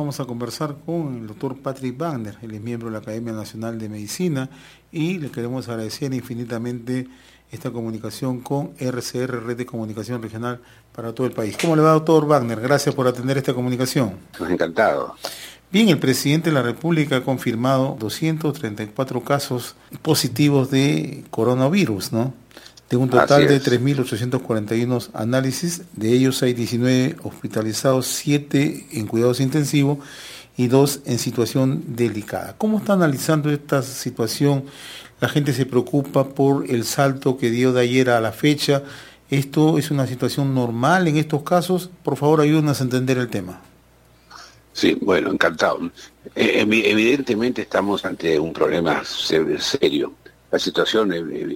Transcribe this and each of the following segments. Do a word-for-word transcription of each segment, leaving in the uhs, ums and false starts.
vamos a conversar con el doctor Patrick Wagner, él es miembro de la Academia Nacional de Medicina, y le queremos agradecer infinitamente esta comunicación con R C R, Red de Comunicación Regional para todo el país. ¿Cómo le va, doctor Wagner? Gracias por atender esta comunicación. Pues encantado. Bien, el presidente de la República ha confirmado doscientos treinta y cuatro casos positivos de coronavirus, ¿no? De un total de tres mil ochocientos cuarenta y uno análisis, de ellos hay diecinueve hospitalizados, siete en cuidados intensivos y dos en situación delicada. ¿Cómo está analizando esta situación? La gente se preocupa por el salto que dio de ayer a la fecha. ¿Esto es una situación normal en estos casos? Por favor, ayúdenos a entender el tema. Sí, bueno, encantado. Eh, evidentemente estamos ante un problema serio. La situación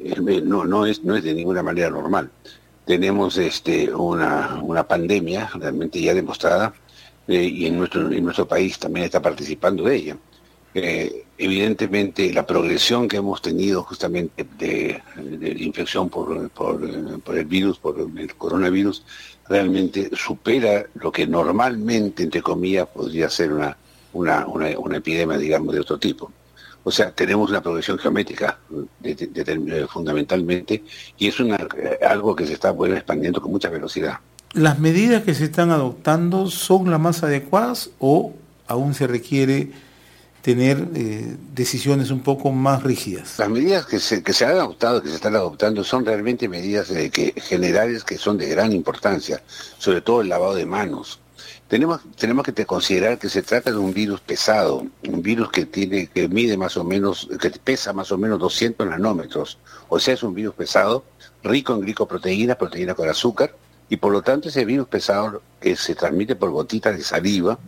no, no, es, no es de ninguna manera normal. Tenemos este, una, una pandemia realmente ya demostrada eh, y en nuestro, en nuestro país también está participando de ella. Eh, evidentemente la progresión que hemos tenido justamente de, de infección por, por, por el virus, por el coronavirus, realmente supera lo que normalmente, entre comillas, podría ser una, una, una, una epidemia, digamos, de otro tipo. O sea, tenemos una progresión geométrica de, de, de, de, fundamentalmente, y es una, algo que se está bueno, expandiendo con mucha velocidad. ¿Las medidas que se están adoptando son las más adecuadas o aún se requiere tener eh, decisiones un poco más rígidas? Las medidas que se, que se han adoptado, que se están adoptando, son realmente medidas eh, que, generales que son de gran importancia, sobre todo el lavado de manos. Tenemos, tenemos que te considerar que se trata de un virus pesado, un virus que tiene, que mide más o menos, que pesa más o menos doscientos nanómetros. O sea, es un virus pesado, rico en glicoproteínas, proteínas con azúcar, y por lo tanto ese virus pesado que se transmite por gotitas de saliva,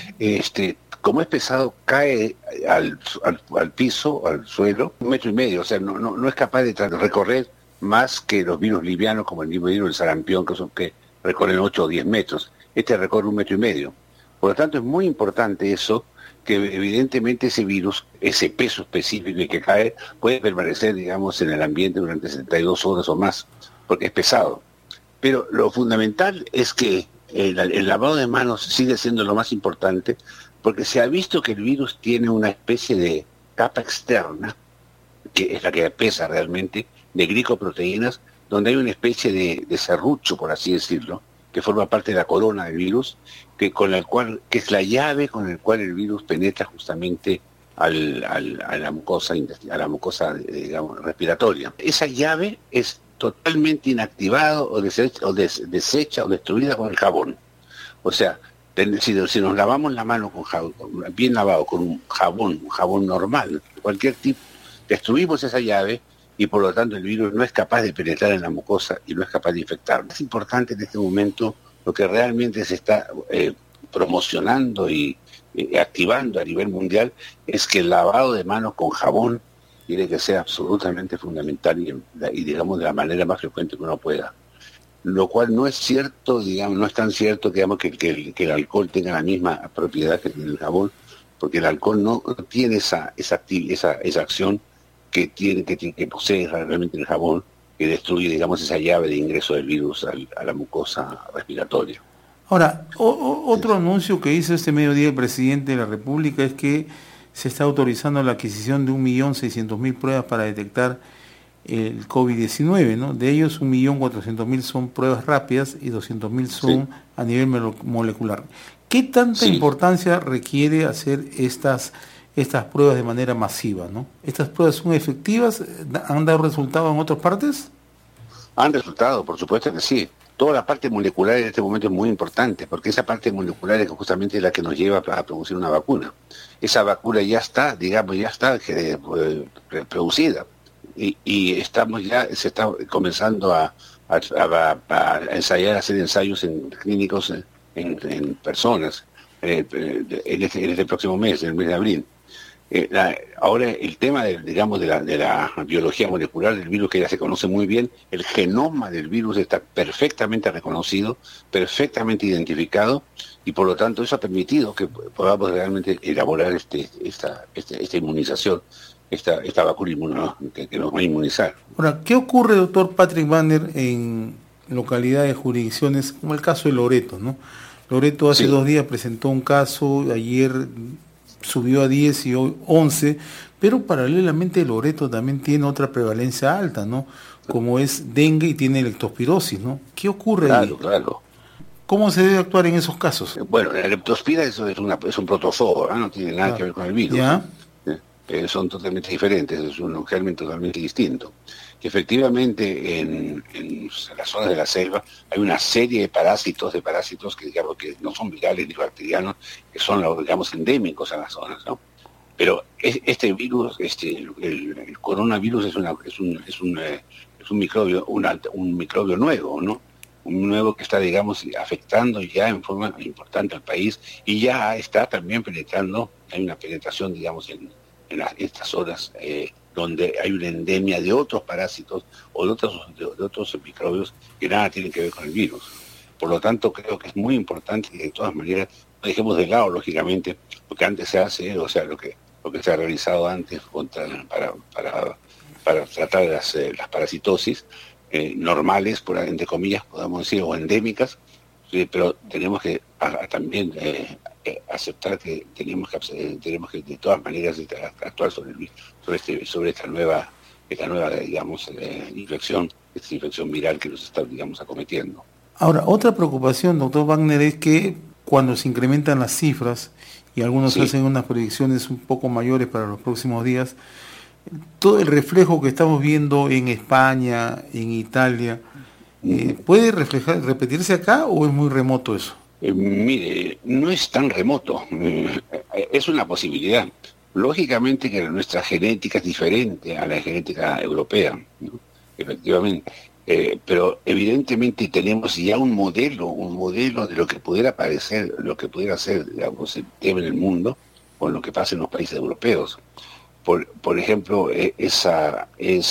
este, como es pesado, cae al, al, al piso, al suelo, un metro y medio, o sea, no, no, no es capaz de recorrer más que los virus livianos, como el mismo virus del sarampión, que son que recorren ocho o diez metros. Este recorre un metro y medio. Por lo tanto, es muy importante eso, que evidentemente ese virus, ese peso específico que cae, puede permanecer, digamos, en el ambiente durante setenta y dos horas o más, porque es pesado. Pero lo fundamental es que el, el lavado de manos sigue siendo lo más importante, porque se ha visto que el virus tiene una especie de capa externa, que es la que pesa realmente, de glicoproteínas, donde hay una especie de, de serrucho, por así decirlo, que forma parte de la corona del virus, que con la cual, que es la llave con la cual el virus penetra justamente al, al, a la mucosa, a la mucosa, digamos, respiratoria. Esa llave es totalmente inactivada o desecha, o des, desecha o destruida con el jabón. O sea, si, si nos lavamos la mano con jabón, bien lavado, con un jabón, un jabón normal, de cualquier tipo, destruimos esa llave y por lo tanto el virus no es capaz de penetrar en la mucosa y no es capaz de infectar. Es importante en este momento lo que realmente se está eh, promocionando y eh, activando a nivel mundial es que el lavado de manos con jabón tiene que ser absolutamente fundamental y, y digamos de la manera más frecuente que uno pueda. Lo cual no es cierto, digamos, no es tan cierto digamos, que, que, el, que el alcohol tenga la misma propiedad que el jabón, porque el alcohol no tiene esa, esa, esa, esa acción que tiene que, que posee realmente el jabón, que destruye, digamos, esa llave de ingreso del virus al, a la mucosa respiratoria. Ahora, o, o, otro sí. anuncio que hizo este mediodía el presidente de la República es que se está autorizando la adquisición de un millón seiscientos mil pruebas para detectar el COVID diecinueve, ¿no? De ellos un millón cuatrocientos mil son pruebas rápidas y doscientos mil son sí. a nivel molecular. ¿Qué tanta sí. importancia requiere hacer estas estas pruebas de manera masiva, ¿no? ¿Estas pruebas son efectivas? ¿Han dado resultado en otras partes? Han resultado, por supuesto que sí. Toda la parte molecular en este momento es muy importante, porque esa parte molecular es justamente la que nos lleva a producir una vacuna. Esa vacuna ya está, digamos, ya está eh, producida. Y, y estamos ya, se está comenzando a, a, a, a ensayar, a hacer ensayos en clínicos en, en, en personas eh, en, este, en este próximo mes, en el mes de abril. Eh, la, ahora el tema de, digamos de la, de la biología molecular del virus, que ya se conoce muy bien, el genoma del virus está perfectamente reconocido, perfectamente identificado, y por lo tanto eso ha permitido que podamos realmente elaborar este, esta, este, esta inmunización, esta, esta vacuna inmuno, que, que nos va a inmunizar. Ahora, ¿qué ocurre, doctor Patrick Wagner, en localidades, jurisdicciones, como el caso de Loreto, ¿no? Loreto hace Sí. dos días presentó un caso, ayer subió a diez y hoy once, pero paralelamente Loreto también tiene otra prevalencia alta, ¿no? Como es dengue y tiene leptospirosis, ¿no? ¿Qué ocurre Claro, ahí? claro. ¿Cómo se debe actuar en esos casos? Eh, Bueno, la leptospira eso es, una, es un protozoo, ¿no? No tiene nada Ah, que ver con el virus. ¿ya? ¿eh? Eh, son totalmente diferentes, es un germen totalmente distinto. Que efectivamente en, en las zonas de la selva hay una serie de parásitos, de parásitos que digamos que no son virales ni bacterianos, que son digamos endémicos a las zonas, ¿no? Pero es- este virus, este, el, el- el coronavirus es una, es un, es un, eh, es un microbio, un, alt- un microbio nuevo, ¿no? Un nuevo que está, digamos, afectando ya en forma importante al país y ya está también penetrando, hay una penetración, digamos, en, en las- estas zonas eh, donde hay una endemia de otros parásitos o de otros, de, de otros microbios que nada tienen que ver con el virus. Por lo tanto, creo que es muy importante que de todas maneras no dejemos de lado, lógicamente, lo que antes se hace, o sea, lo que lo que se ha realizado antes contra, para, para, para tratar las, eh, las parasitosis eh, normales, por entre comillas, podemos decir, o endémicas, sí, pero tenemos que a, a también eh, eh, aceptar que tenemos que eh, tenemos que de todas maneras actuar sobre el, sobre este sobre esta nueva esta nueva digamos eh, infección, esta infección viral que nos está digamos acometiendo. Ahora, otra preocupación, doctor Wagner, es que cuando se incrementan las cifras y algunos Sí. hacen unas proyecciones un poco mayores para los próximos días, todo el reflejo que estamos viendo en España, en Italia, eh, ¿puede reflejar, repetirse acá o es muy remoto eso? Eh, mire, no es tan remoto, eh, es una posibilidad. Lógicamente que nuestra genética es diferente a la genética europea, ¿no? Efectivamente. Eh, pero evidentemente tenemos ya un modelo, un modelo de lo que pudiera parecer, lo que pudiera ser, digamos, el tema en el mundo, con lo que pasa en los países europeos. Por, por ejemplo, eh, esa,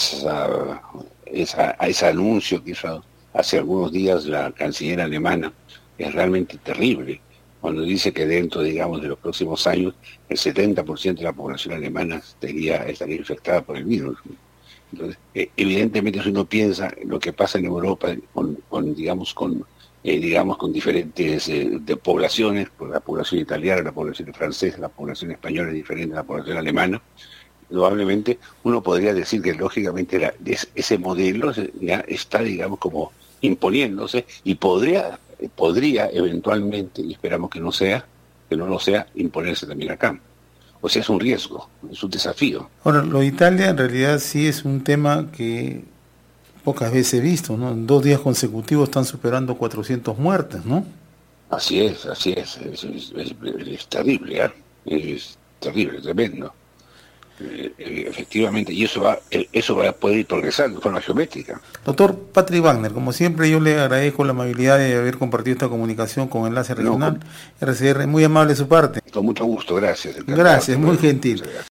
esa, esa, ese anuncio que hizo hace algunos días la canciller alemana es realmente terrible, cuando dice que dentro, digamos, de los próximos años, el setenta por ciento de la población alemana estaría, estaría infectada por el virus. Entonces, eh, evidentemente, si uno piensa en lo que pasa en Europa, con, con digamos, con, eh, digamos, con diferentes eh, de poblaciones, con la población italiana, la población francesa, la población española es diferente a la población alemana, probablemente uno podría decir que lógicamente la, es, ese modelo ya está, digamos, como imponiéndose y podría, podría eventualmente, y esperamos que no sea, que no lo sea, imponerse también acá. O sea, es un riesgo, es un desafío. Ahora, lo de Italia en realidad sí es un tema que pocas veces he visto, ¿no? En dos días consecutivos están superando cuatrocientas muertes, ¿no? Así es, así es, es, es, es, es terrible, ¿eh? Es terrible, tremendo. Eh, eh, efectivamente, y eso va, eh, eso va a poder ir progresando de forma geométrica. Doctor Patrick Wagner, como siempre yo le agradezco la amabilidad de haber compartido esta comunicación con Enlace No, Regional, con, R C R, muy amable de su parte. con mucho gusto, gracias. Gracias, muy gentil. Muchas gracias.